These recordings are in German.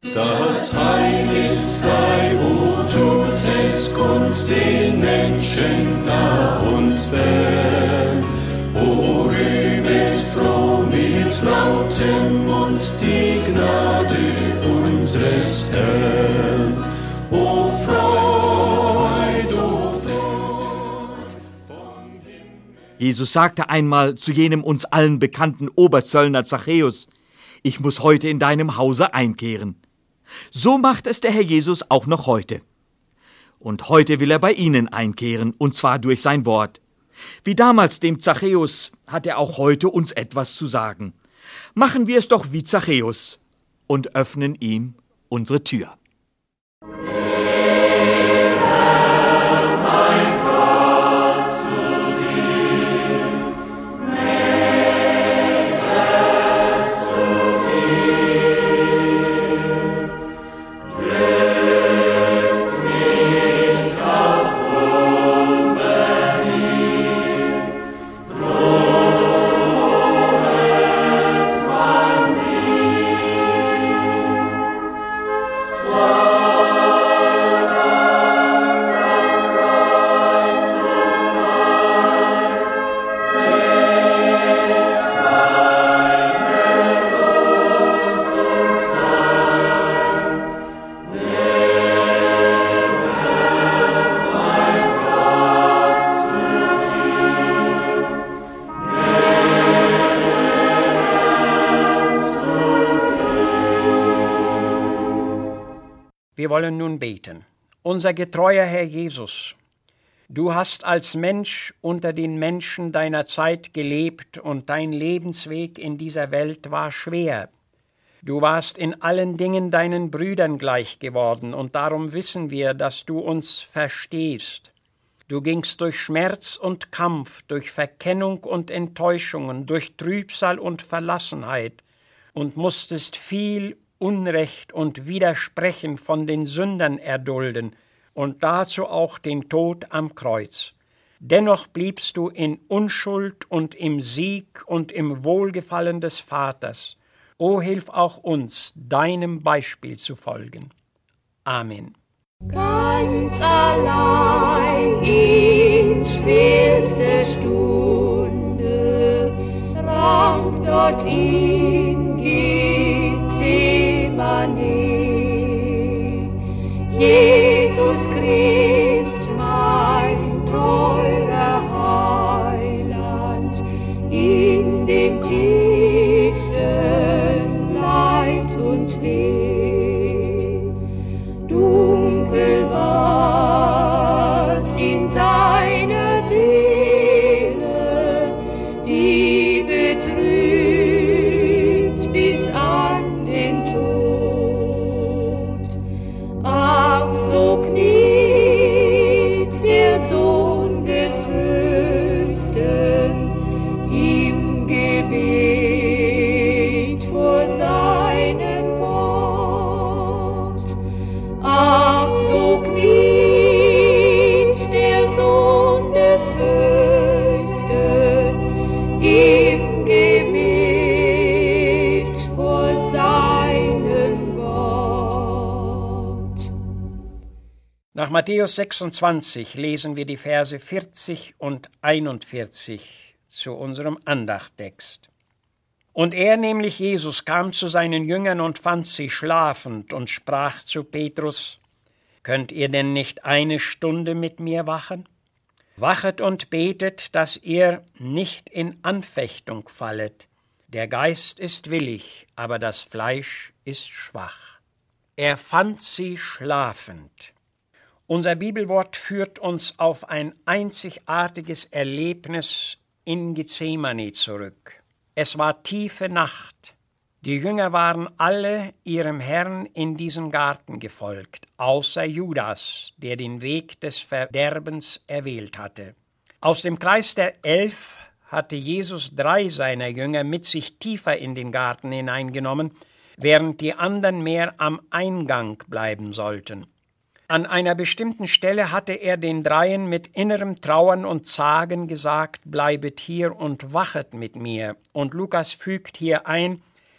Das Heil ist frei, o tut es kund den Menschen nah und fern. O rühmet froh mit lautem Mund die Gnade unseres Herrn. O Freud, o Freud vom Himmel. Jesus sagte einmal zu jenem uns allen bekannten Oberzöllner Zachäus: Ich muss heute in deinem Hause einkehren. So macht es der Herr Jesus auch noch heute. Und heute will er bei Ihnen einkehren, und zwar durch sein Wort. Wie damals dem Zachäus hat er auch heute uns etwas zu sagen. Machen wir es doch wie Zachäus und öffnen ihm unsere Tür. Wir wollen nun beten. Unser getreuer Herr Jesus, du hast als Mensch unter den Menschen deiner Zeit gelebt und dein Lebensweg in dieser Welt war schwer. Du warst in allen Dingen deinen Brüdern gleich geworden und darum wissen wir, dass du uns verstehst. Du gingst durch Schmerz und Kampf, durch Verkennung und Enttäuschungen, durch Trübsal und Verlassenheit und musstest viel Unrecht und Widersprechen von den Sündern erdulden und dazu auch den Tod am Kreuz. Dennoch bliebst du in Unschuld und im Sieg und im Wohlgefallen des Vaters. O hilf auch uns, deinem Beispiel zu folgen. Amen. Ganz allein in schwerster Stunde rang dort in Gethsemane Jesus Christ, mein teurer Heiland, in dem tiefsten Leid und Weh. Dunkel war's in seiner Seele, die betrübt bis an den Tod. Ach, so kniet der Sohn des Höchsten im Gebet vor seinen Gott. Ach, so kniet der Sohn des Höchsten im Gebet vor seinem Gott. Nach Matthäus 26 lesen wir die Verse 40 und 41 zu unserem Andachttext. Und er, nämlich Jesus, kam zu seinen Jüngern und fand sie schlafend und sprach zu Petrus: Könnt ihr denn nicht eine Stunde mit mir wachen? Wachet und betet, dass ihr nicht in Anfechtung fallet. Der Geist ist willig, aber das Fleisch ist schwach. Er fand sie schlafend. Unser Bibelwort führt uns auf ein einzigartiges Erlebnis in Gethsemane zurück. Es war tiefe Nacht. Die Jünger waren alle ihrem Herrn in diesen Garten gefolgt, außer Judas, der den Weg des Verderbens erwählt hatte. Aus dem Kreis der 11 hatte Jesus 3 seiner Jünger mit sich tiefer in den Garten hineingenommen, während die anderen mehr am Eingang bleiben sollten. An einer bestimmten Stelle hatte er den 3 mit innerem Trauern und Zagen gesagt: Bleibet hier und wachet mit mir. Und Lukas fügt hier ein: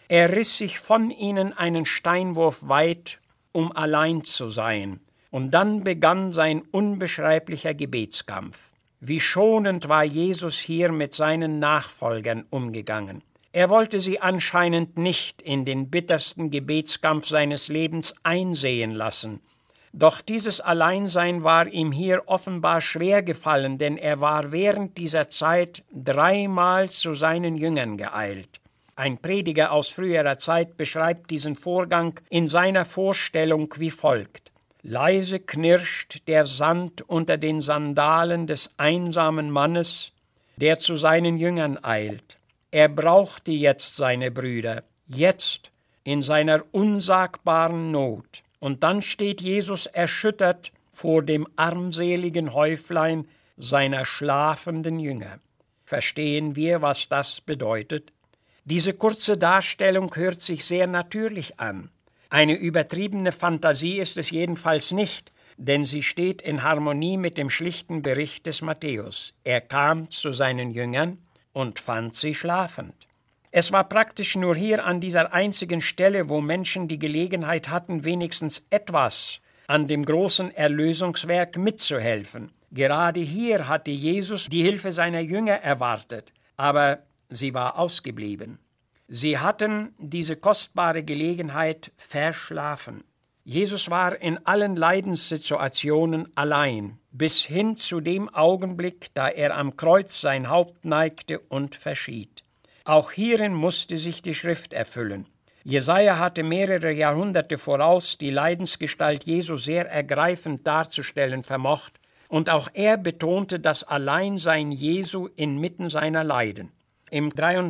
Er riss sich von ihnen einen Steinwurf weit, um allein zu sein. Und dann begann sein unbeschreiblicher Gebetskampf. Wie schonend war Jesus hier mit seinen Nachfolgern umgegangen. Er wollte sie anscheinend nicht in den bittersten Gebetskampf seines Lebens einsehen lassen. Doch dieses Alleinsein war ihm hier offenbar schwer gefallen, denn er war während dieser Zeit 3-mal zu seinen Jüngern geeilt. Ein Prediger aus früherer Zeit beschreibt diesen Vorgang in seiner Vorstellung wie folgt: Leise knirscht der Sand unter den Sandalen des einsamen Mannes, der zu seinen Jüngern eilt. Er brauchte jetzt seine Brüder, jetzt in seiner unsagbaren Not. Und dann steht Jesus erschüttert vor dem armseligen Häuflein seiner schlafenden Jünger. Verstehen wir, was das bedeutet? Diese kurze Darstellung hört sich sehr natürlich an. Eine übertriebene Fantasie ist es jedenfalls nicht, denn sie steht in Harmonie mit dem schlichten Bericht des Matthäus. Er kam zu seinen Jüngern und fand sie schlafend. Es war praktisch nur hier an dieser einzigen Stelle, wo Menschen die Gelegenheit hatten, wenigstens etwas an dem großen Erlösungswerk mitzuhelfen. Gerade hier hatte Jesus die Hilfe seiner Jünger erwartet, aber sie war ausgeblieben. Sie hatten diese kostbare Gelegenheit verschlafen. Jesus war in allen Leidenssituationen allein, bis hin zu dem Augenblick, da er am Kreuz sein Haupt neigte und verschied. Auch hierin musste sich die Schrift erfüllen. Jesaja hatte mehrere Jahrhunderte voraus die Leidensgestalt Jesu sehr ergreifend darzustellen vermocht, und auch er betonte das Alleinsein Jesu inmitten seiner Leiden. Im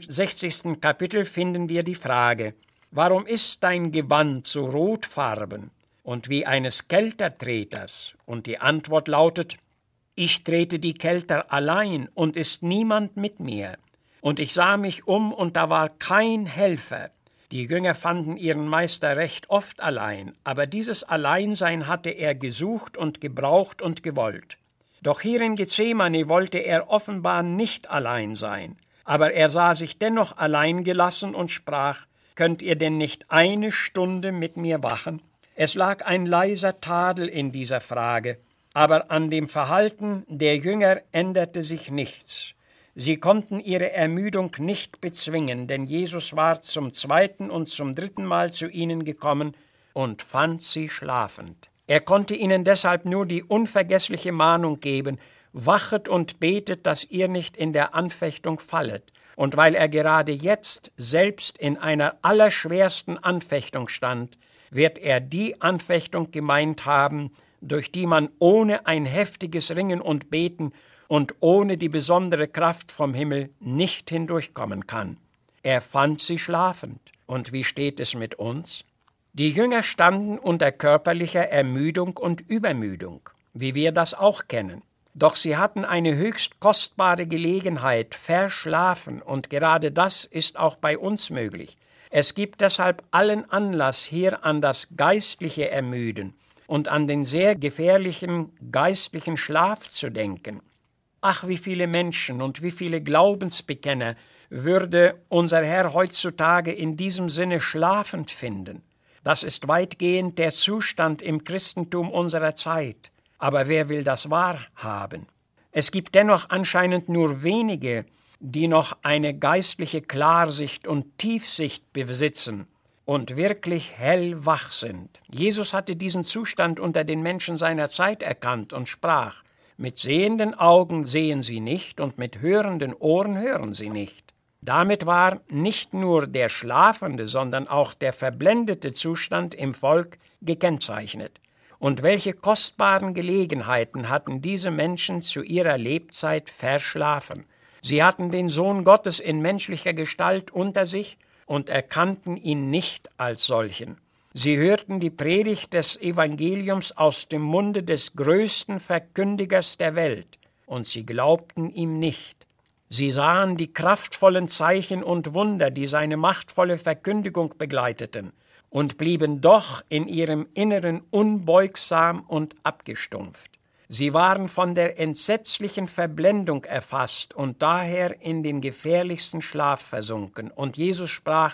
63. Kapitel finden wir die Frage: Warum ist dein Gewand so rotfarben und wie eines Keltertreters? Und die Antwort lautet: Ich trete die Kelter allein, und ist niemand mit mir. Und ich sah mich um, und da war kein Helfer. Die Jünger fanden ihren Meister recht oft allein, aber dieses Alleinsein hatte er gesucht und gebraucht und gewollt. Doch hier in Gethsemane wollte er offenbar nicht allein sein, aber er sah sich dennoch allein gelassen und sprach: Könnt ihr denn nicht eine Stunde mit mir wachen? Es lag ein leiser Tadel in dieser Frage, aber an dem Verhalten der Jünger änderte sich nichts. Sie konnten ihre Ermüdung nicht bezwingen, denn Jesus war zum 2. und zum 3. Mal zu ihnen gekommen und fand sie schlafend. Er konnte ihnen deshalb nur die unvergessliche Mahnung geben: Wachet und betet, dass ihr nicht in der Anfechtung fallet. Und weil er gerade jetzt selbst in einer allerschwersten Anfechtung stand, wird er die Anfechtung gemeint haben, durch die man ohne ein heftiges Ringen und Beten und ohne die besondere Kraft vom Himmel nicht hindurchkommen kann. Er fand sie schlafend. Und wie steht es mit uns? Die Jünger standen unter körperlicher Ermüdung und Übermüdung, wie wir das auch kennen. Doch sie hatten eine höchst kostbare Gelegenheit, verschlafen, und gerade das ist auch bei uns möglich. Es gibt deshalb allen Anlass, hier an das geistliche Ermüden und an den sehr gefährlichen geistlichen Schlaf zu denken. Ach, wie viele Menschen und wie viele Glaubensbekenner würde unser Herr heutzutage in diesem Sinne schlafend finden. Das ist weitgehend der Zustand im Christentum unserer Zeit. Aber wer will das wahrhaben? Es gibt dennoch anscheinend nur wenige, die noch eine geistliche Klarsicht und Tiefsicht besitzen und wirklich hellwach sind. Jesus hatte diesen Zustand unter den Menschen seiner Zeit erkannt und sprach: Mit sehenden Augen sehen sie nicht und mit hörenden Ohren hören sie nicht. Damit war nicht nur der schlafende, sondern auch der verblendete Zustand im Volk gekennzeichnet. Und welche kostbaren Gelegenheiten hatten diese Menschen zu ihrer Lebzeit verschlafen. Sie hatten den Sohn Gottes in menschlicher Gestalt unter sich und erkannten ihn nicht als solchen. Sie hörten die Predigt des Evangeliums aus dem Munde des größten Verkündigers der Welt, und sie glaubten ihm nicht. Sie sahen die kraftvollen Zeichen und Wunder, die seine machtvolle Verkündigung begleiteten, und blieben doch in ihrem Inneren unbeugsam und abgestumpft. Sie waren von der entsetzlichen Verblendung erfasst und daher in den gefährlichsten Schlaf versunken. Und Jesus sprach: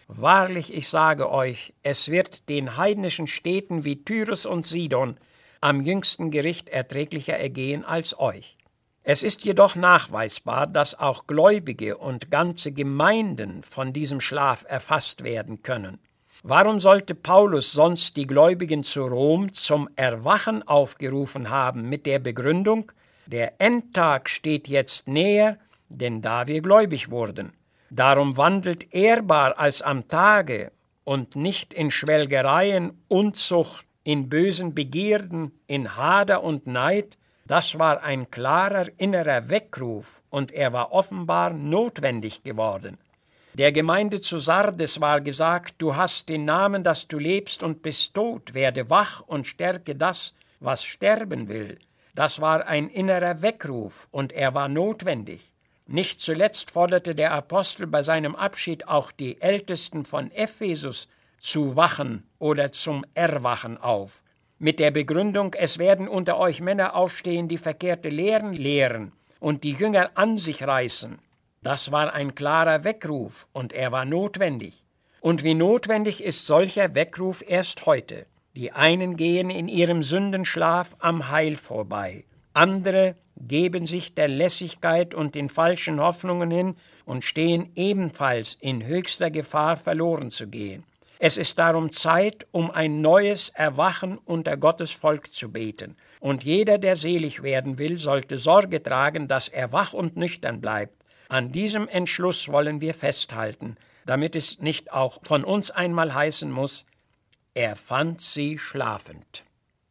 Wahrlich, ich sage euch, es wird den heidnischen Städten wie Tyrus und Sidon am jüngsten Gericht erträglicher ergehen als euch. Es ist jedoch nachweisbar, dass auch Gläubige und ganze Gemeinden von diesem Schlaf erfasst werden können. Warum sollte Paulus sonst die Gläubigen zu Rom zum Erwachen aufgerufen haben mit der Begründung, der Endtag steht jetzt näher, denn da wir gläubig wurden. Darum wandelt ehrbar als am Tage und nicht in Schwelgereien, Unzucht, in bösen Begierden, in Hader und Neid. Das war ein klarer innerer Weckruf und er war offenbar notwendig geworden. Der Gemeinde zu Sardes war gesagt, du hast den Namen, dass du lebst und bist tot, werde wach und stärke das, was sterben will. Das war ein innerer Weckruf und er war notwendig. Nicht zuletzt forderte der Apostel bei seinem Abschied auch die Ältesten von Ephesus zu wachen oder zum Erwachen auf. Mit der Begründung, es werden unter euch Männer aufstehen, die verkehrte Lehren lehren und die Jünger an sich reißen. Das war ein klarer Weckruf und er war notwendig. Und wie notwendig ist solcher Weckruf erst heute. Die einen gehen in ihrem Sündenschlaf am Heil vorbei, andere geben sich der Lässigkeit und den falschen Hoffnungen hin und stehen ebenfalls in höchster Gefahr, verloren zu gehen. Es ist darum Zeit, um ein neues Erwachen unter Gottes Volk zu beten. Und jeder, der selig werden will, sollte Sorge tragen, dass er wach und nüchtern bleibt. An diesem Entschluss wollen wir festhalten, damit es nicht auch von uns einmal heißen muss, er fand sie schlafend.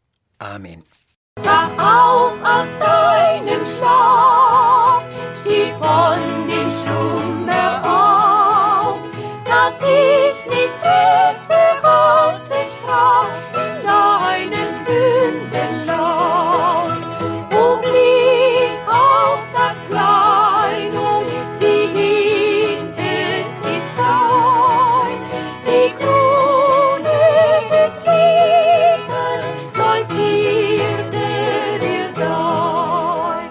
Amen. Wach auf aus deinem Schlaf, steh von dem Schlummer auf, dass ich nicht treffe Gottes Straf in deinen Sündenlauf. O blick auf das Kleinod, sieh hin, es ist dein, die Krone des Lebens soll zierde dir sein.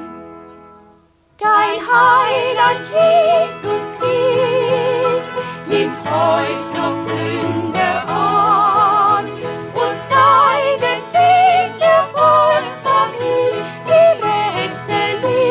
Dein Heiland Jesus Christ nimmt heut noch Sünder an und zeiget, wem er folgsam ist, die rechte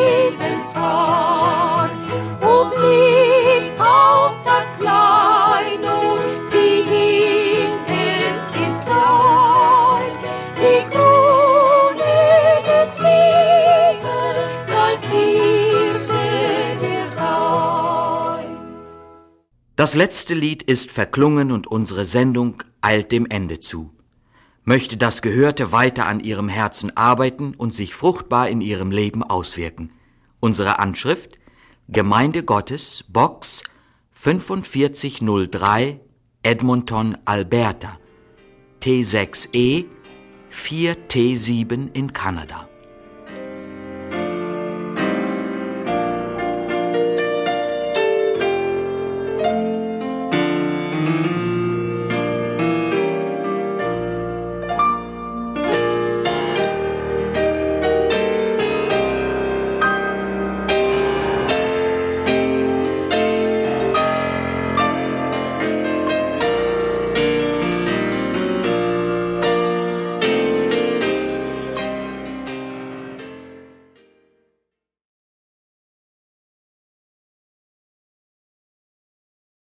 Lebensbahn. O blick auf das Kleinod, sieh hin, es ist dein, die Krone des Lebens soll zierde dir sein. Das letzte Lied ist verklungen und unsere Sendung eilt dem Ende zu. Möchte das Gehörte weiter an Ihrem Herzen arbeiten und sich fruchtbar in Ihrem Leben auswirken. Unsere Anschrift: Gemeinde Gottes, Box 4503, Edmonton, Alberta, T6E 4T7 in Kanada.